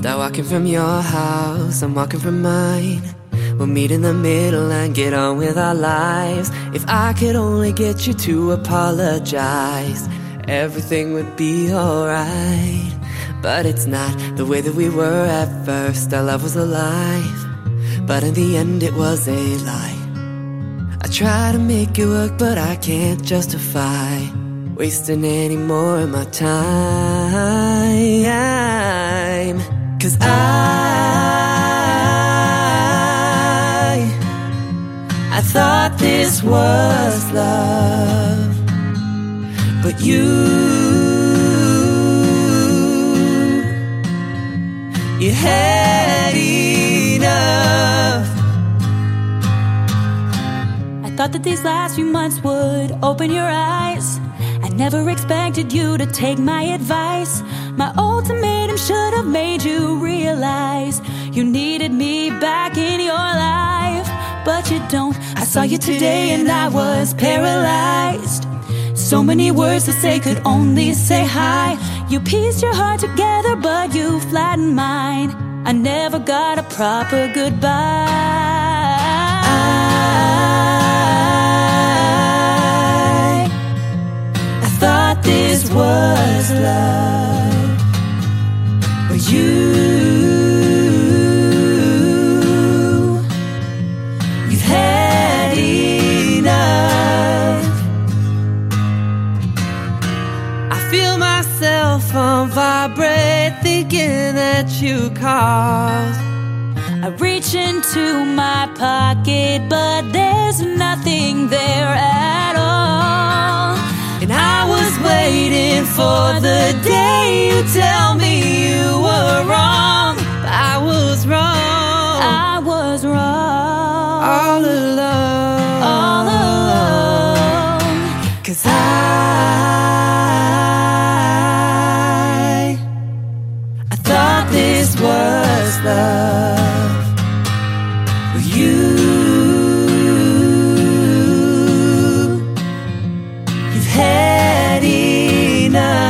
Start walking from your house, I'm walking from mine. We'll meet in the middle and get on with our lives. If I could only get you to apologize, everything would be alright. But it's not the way that we were at first. Our love was alive, but in the end it was a lie. I try to make it work, but I can't justify wasting any more of my time. 'Cause I thought this was love, but you had enough. I thought that these last few months would open your eyes. I never expected you to take my advice. My ultimatum should have made you realize you needed me back in your life, but you don't. I saw you today and I was paralyzed. So many words to say, could only say hi. You pieced your heart together, but you flattened mine. I never got a proper goodbye. I thought this was love, but you've had enough. I feel myself on vibrate, thinking that you called. I reach into my pocket, but there's nothing there at all. And I was waiting for the day you tell me you were wrong. But I was wrong. I was wrong. All alone. All alone. 'Cause I thought this was love, but you've had enough.